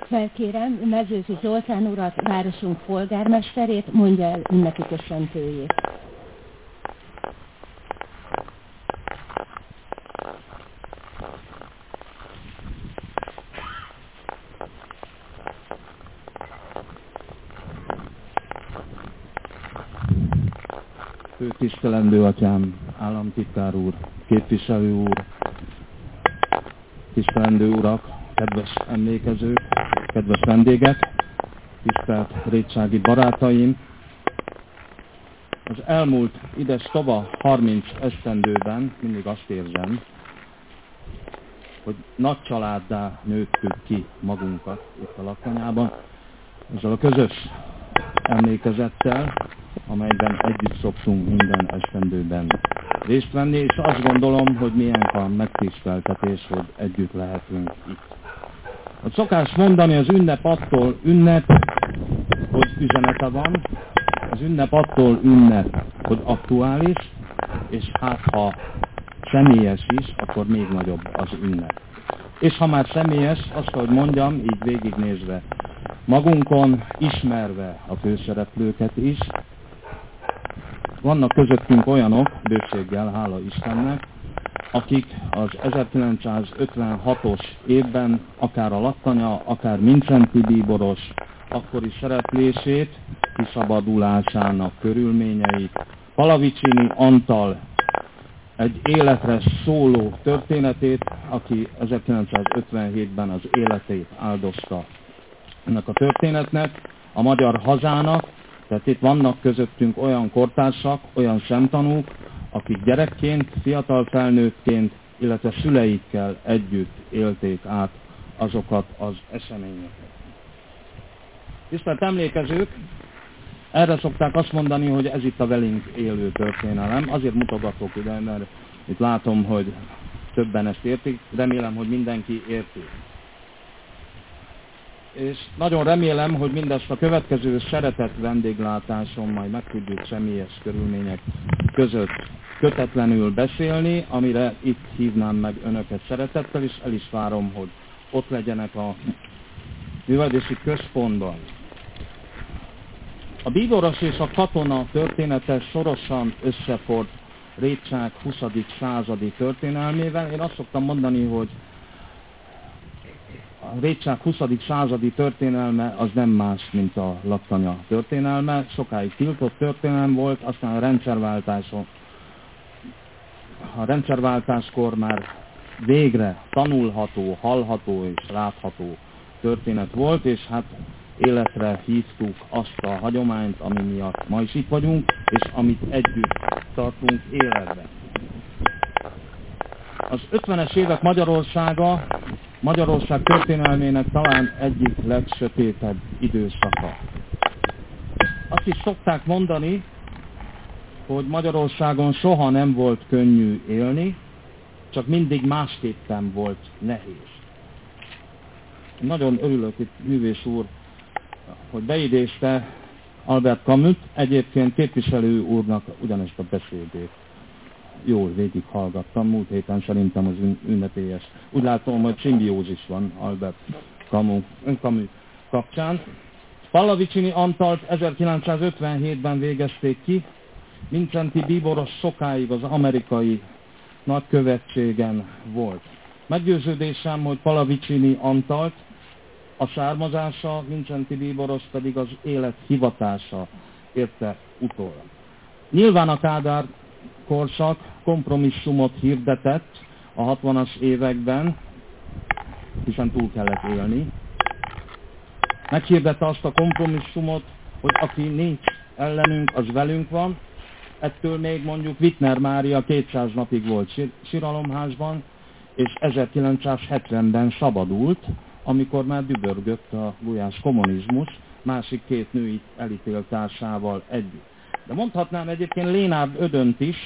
Felkérem Mezőzi Zoltán urat, városunk polgármesterét, mondja el ünnepi köszöntőjét. Főtisztelendő atyám, államtitkár úr, képviselő úr, tisztelendő urak, kedves emlékezők, kedves vendégek, tisztelt rétsági barátaim! Az elmúlt ides tova 30 esztendőben mindig azt érzem, hogy nagy családdá nőttük ki magunkat itt a laktanyában, ezzel a közös emlékezettel, amelyben együtt szoktunk minden esztendőben részt venni, és azt gondolom, hogy milyen a megtiszteltetés, hogy együtt lehetünk itt. A szokás mondani, az ünnep attól ünnep, hogy üzenete van, az ünnep attól ünnep, hogy aktuális, és hát ha személyes is, akkor még nagyobb az ünnep. És ha már személyes, azt, hogy mondjam, így végignézve magunkon, ismerve a főszereplőket is, vannak közöttünk olyanok, bőséggel, hála Istennek, akik az 1956-os évben akár a Lattanya, akár Mindszenty Bíboros akkori szereplését, kiszabadulásának körülményeit, Palavicini Antal egy életre szóló történetét, aki 1957-ben az életét áldozta ennek a történetnek, a magyar hazának. Tehát itt vannak közöttünk olyan kortársak, olyan szemtanúk, akik gyerekként, fiatal felnőttként, illetve szüleikkel együtt élték át azokat az eseményeket. Tisztelt emlékezők, erre szokták azt mondani, hogy ez itt a velünk élő történelem. Azért mutogatok ide, mert itt látom, hogy többen ezt értik, remélem, hogy mindenki érti. És nagyon remélem, hogy mindezt a következő szeretett vendéglátáson majd meg tudjuk személyes körülmények között kötetlenül beszélni, amire itt hívnám meg önöket szeretettel, és el is várom, hogy ott legyenek a művelődési központban. A bíboros és a katona története sorosan összefort Rétság 20. századi történelmével. Én azt szoktam mondani, hogy a Rétság 20. századi történelme az nem más, mint a Lattanya történelme. Sokáig tiltott történelem volt, aztán a rendszerváltáskor már végre tanulható, hallható és látható történet volt, és hát életre hívtuk azt a hagyományt, ami miatt ma is itt vagyunk, és amit együtt tartunk életben. Az 50-es évek Magyarország történelmének talán egyik legsötétebb időszaka. Azt is szokták mondani, hogy Magyarországon soha nem volt könnyű élni, csak mindig másképpen volt nehéz. Nagyon örülök itt, művész úr, hogy beidézte Albert Camus-t, egyébként képviselő úrnak ugyanezt a beszédét. Jól végighallgattam, múlt héten szerintem az ünnepélyes. Úgy látom, hogy szimbiózis van Albert Camus kapcsán. Palavicini Antalt 1957-ben végezték ki, Mindszenty Bíboros sokáig az amerikai nagykövetségen volt. Meggyőződésem, hogy Palavicini Antalt a származása, Mindszenty Bíboros pedig az élet hivatása érte utol. Nyilván a Kádár korszak kompromisszumot hirdetett a 60-as években, hiszen túl kellett élni. Meghirdette azt a kompromisszumot, hogy aki nincs ellenünk, az velünk van. Ettől még mondjuk Wittner Mária 200 napig volt síralomházban, és 1970-ben szabadult, amikor már dübörgött a gulyás kommunizmus, másik két női elítélt társával együtt. De mondhatnám egyébként Lénárd Ödönt is,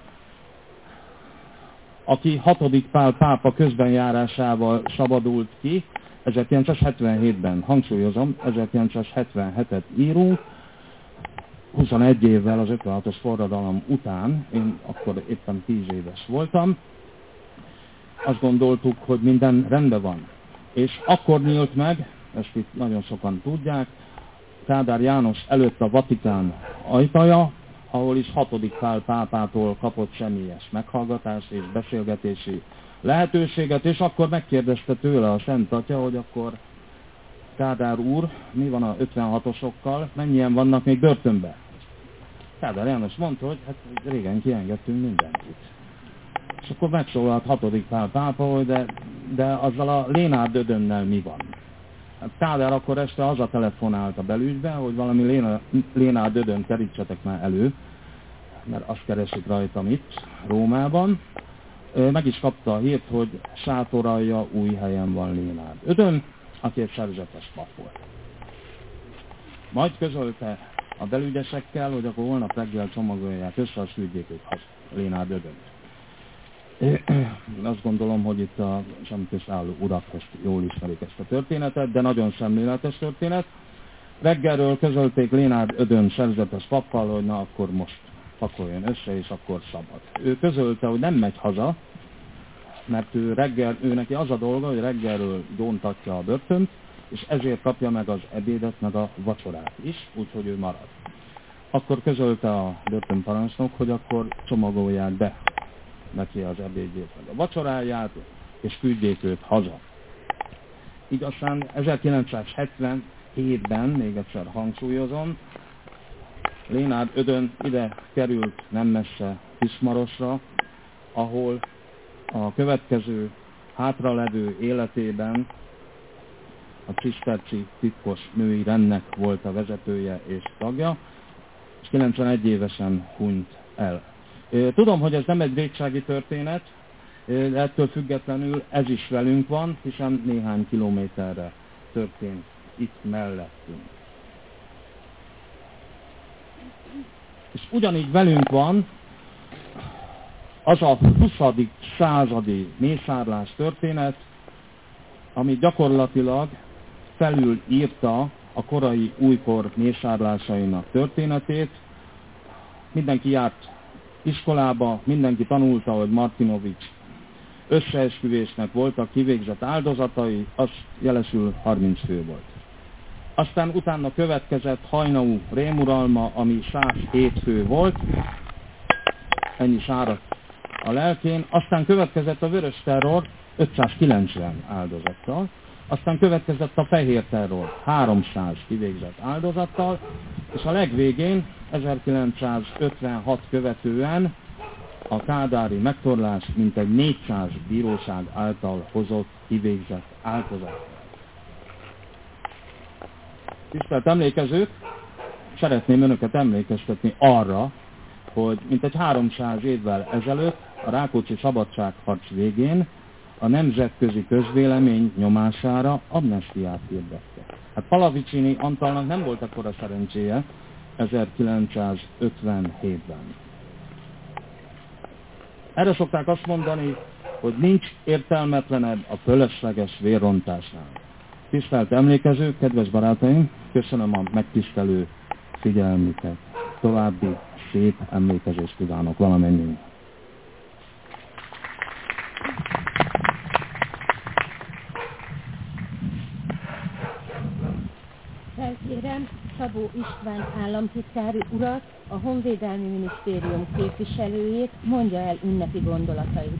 aki 6. Pál pápa közbenjárásával szabadult ki, 1977-ben, hangsúlyozom, 1977-et írunk, 21 évvel az 56-os forradalom után, én akkor éppen 10 éves voltam, azt gondoltuk, hogy minden rendben van. És akkor nyílt meg ezt itt nagyon sokan tudják, Kádár János előtt a Vatikán ajtaja, ahol is 6. Pál pápától kapott személyes meghallgatást és beszélgetési lehetőséget, és akkor megkérdezte tőle a Szent Atya, hogy akkor Kádár úr, mi van a 56-osokkal, mennyien vannak még börtönben? Kádár János mondta, hogy hát régen kiengedtünk mindenkit. És akkor megszólalt 6. Pál pápa, hogy de azzal a Lénárd Ödönnel mi van? Hát Kádár akkor este hazatelefonált a belügybe, hogy valami Lénárd Ödön kerítsetek már elő, mert azt keresik rajtam itt, Rómában. Meg is kapta a hírt, hogy sátoralja új helyen van Lénárd Ödön, aki egy szerzetes pap volt. Majd közölte a belügyesekkel, hogy akkor holnap reggel csomagolják össze, azt küldjék ők Lénárd Ödönt. Azt gondolom, hogy itt a semmiközálló urak ezt jól ismerik ezt a történetet, de nagyon szemléletes történet. Reggelről közölték Lénárd Ödön szerzetes pappal, hogy na akkor most pakoljon össze, és akkor szabad. Ő közölte, hogy nem megy haza, mert ő neki az a dolga, hogy reggelről gyóntatja a börtönt, és ezért kapja meg az ebédet, meg a vacsorát is, úgyhogy ő marad. Akkor közölte a börtönparancsnok, hogy akkor csomagolják be neki az ebédjét, meg a vacsoráját, és küldjék őt haza. Így aztán 1977-ben, még egyszer hangsúlyozom, Lénárd Ödön ide került nem messze Kismarosra, ahol a következő hátralevő életében a ciszterci titkos női rendnek volt a vezetője és tagja, és 91 évesen hunyt el. Tudom, hogy ez nem egy vétsági történet, de ettől függetlenül ez is velünk van, hiszen néhány kilométerre történt itt mellettünk. És ugyanígy velünk van az a 20. századi mészárlás történet, ami gyakorlatilag felülírta a korai újkor mészárlásainak történetét. Mindenki járt iskolába, mindenki tanulta, hogy Martinovics összeesküvésnek voltak kivégzett áldozatai, az jelesül 30 fő volt. Aztán utána következett Hajnau rémuralma, ami 107 fő volt, ennyi sáradt a lelkén, aztán következett a vörös terror 590 áldozattal, aztán következett a fehér terror 300 kivégzett áldozattal, és a legvégén 1956 követően a kádári megtorlás mintegy 400 bíróság által hozott kivégzett áldozat. Tisztelt emlékezők, szeretném önöket emlékeztetni arra, hogy mintegy 300 évvel ezelőtt a Rákóczi szabadságharc végén a nemzetközi közvélemény nyomására amnesztiát hirdette. Hát Pallavicini Antalnak nem volt akkora szerencséje 1957-ben. Erre szokták azt mondani, hogy nincs értelmetlenebb a fölösleges vérrontásnál. Tisztelt emlékezők, kedves barátaim, köszönöm a megtisztelő figyelmüket. További szép emlékezést kívánok valamennyiünk. Felkérem Szabó István államtitkári urat, a Honvédelmi Minisztérium képviselőjét, mondja el ünnepi gondolatait.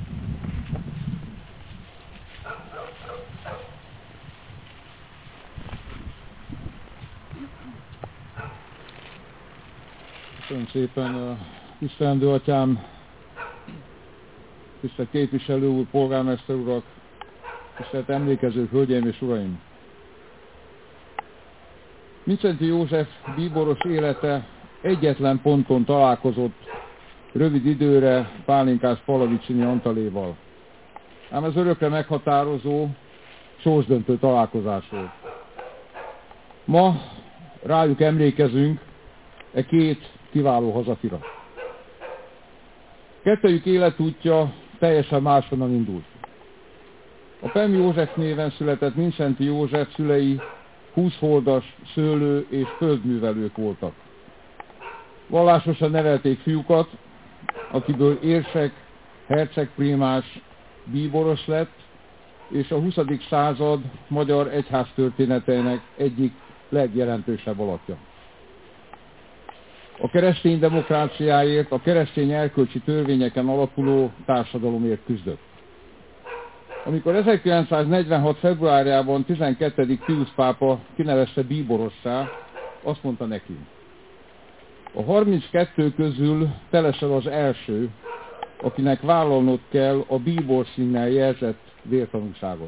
Köszönöm szépen, tisztelendő atyám, tisztelt képviselő úr, polgármester urak, tisztelt emlékezők, hölgyeim és uraim! Mindszenty József bíboros élete egyetlen ponton találkozott rövid időre Pálinkás Pallavicini Antaléval. Ám ez örökre meghatározó, sorsdöntő találkozás volt. Ma rájuk emlékezünk e két kiváló hazafira. Kettejük életútja teljesen máshonnan indult. A Pem József néven született Mindszenty József szülei 20 holdas szőlő- és földművelők voltak. Vallásosan nevelték fiúkat, akiből érsek, hercegprímás, bíboros lett, és a 20. század magyar egyháztörténetének egyik legjelentősebb alakja. A keresztény demokráciáért, a keresztény erkölcsi törvényeken alapuló társadalomért küzdött. Amikor 1946. februárjában 12. Piusz pápa kinevezte bíborossá, azt mondta neki: a 32 közül te leszel az első, akinek vállalnod kell a bíbor színnel jelzett vértanúságot.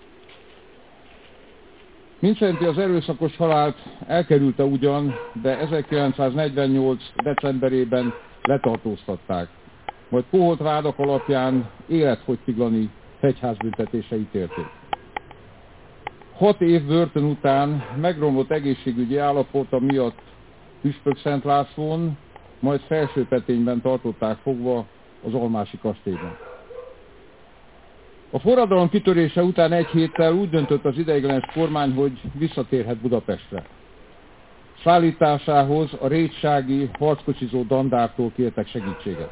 Mindszenty az erőszakos halált elkerülte ugyan, de 1948. decemberében letartóztatták, majd koholt vádak alapján életfogytiglani fegyházbüntetésre ítélték. 6 év börtön után megromlott egészségügyi állapota miatt Püspök Szent Lászlón, majd Felsőpetényben tartották fogva az almási kastélyban. A forradalom kitörése után egy héttel úgy döntött az ideiglenes kormány, hogy visszatérhet Budapestre. Szállításához a rétsági harckocsizó dandártól kértek segítséget.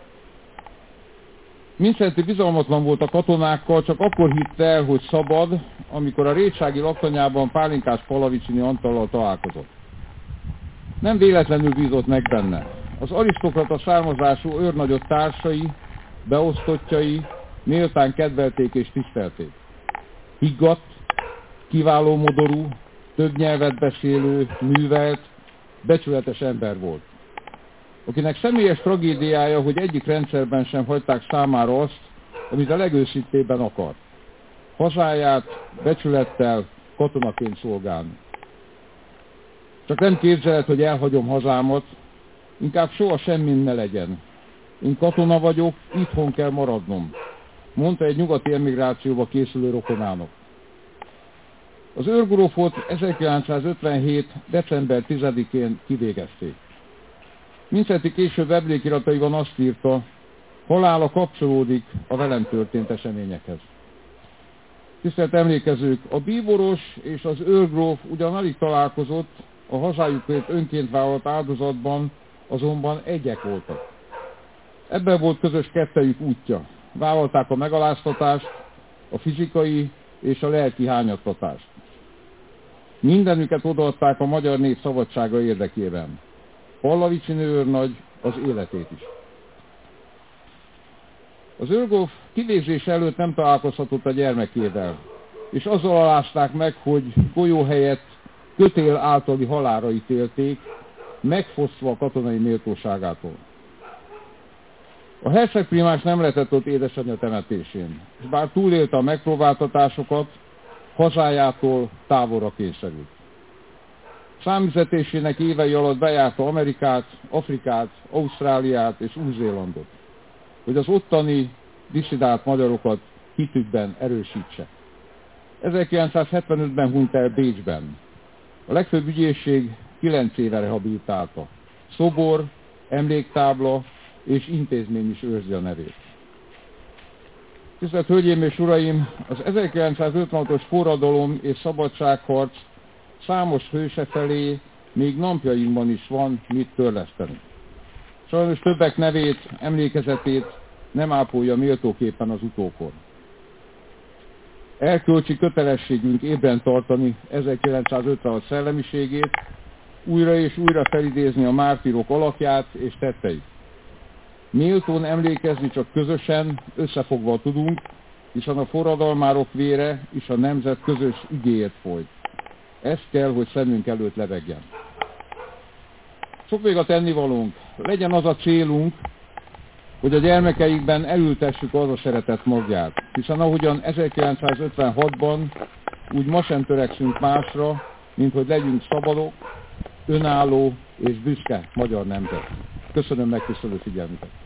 Mindszenty bizalmatlan volt a katonákkal, csak akkor hitt el, hogy szabad, amikor a rétsági laktanyában Pálinkás Pallavicsini Antallal találkozott. Nem véletlenül bízott meg benne. Az arisztokrata származású őrnagyok társai, beosztottjai méltán kedvelték és tisztelték. Higgadt, kiváló modorú, több nyelvet beszélő, művelt, becsületes ember volt, akinek személyes tragédiája, hogy egyik rendszerben sem hagyták számára azt, amit a legőszintébben akart: hazáját becsülettel, katonaként szolgálni. Csak nem képzeled, hogy elhagyom hazámat, inkább soha semmin ne legyen. Én katona vagyok, itthon kell maradnom, mondta egy nyugati emigrációba készülő rokonának. Az őrgrófot 1957. december 10-én kivégezték. Mindszenty később emlékirataiban azt írta: halála kapcsolódik a velem történt eseményekhez. Tisztelt emlékezők, a bíboros és az őrgróf ugyan alig találkozott, a hazájukért önként vállalt áldozatban azonban egyek voltak. Ebben volt közös kettejük útja. Vállalták a megaláztatást, a fizikai és a lelki hányattatást. Mindenüket odaadták a magyar nép szabadsága érdekében. Pallavicsini őrnagy az életét is. Az őrgróf kivégzés előtt nem találkozhatott a gyermekével, és azzal alázták meg, hogy golyó helyett kötél általi halálra ítélték, megfosztva a katonai méltóságától. A hercegprímás nem lehetett ott édesanyja temetésén, és bár túlélte a megpróbáltatásokat, hazájától távolra kényszerült. Számüzetésének évei alatt bejárta Amerikát, Afrikát, Ausztráliát és Új-Zélandot, hogy az ottani disszidált magyarokat hitükben erősítse. 1975-ben hunyt el Bécsben. A legfőbb ügyészség 9 éve rehabilitálta. Szobor, emléktábla és intézmény is őrzi a nevét. Tisztelt Hölgyeim és Uraim, az 1956-os forradalom és szabadságharc számos hőse felé még napjainkban is van mit törleszteni. Sajnos többek nevét, emlékezetét nem ápolja méltóképpen az utókor. Erkölcsi kötelességünk ébren tartani 1956 szellemiségét, újra és újra felidézni a mártírok alakját és tetteit. Méltón emlékezni csak közösen, összefogva tudunk, hiszen a forradalmárok vére és a nemzet közös ügyéért folyt. Ez kell, hogy szemünk előtt lebegjen. Sok még a tennivalónk. Legyen az a célunk, hogy a gyermekeikben elültessük az a szeretet magját, hiszen ahogyan 1956-ban, úgy ma sem törekszünk másra, mint hogy legyünk szabadok, önálló és büszke magyar nemzet. Köszönöm megtisztelő figyelmüket!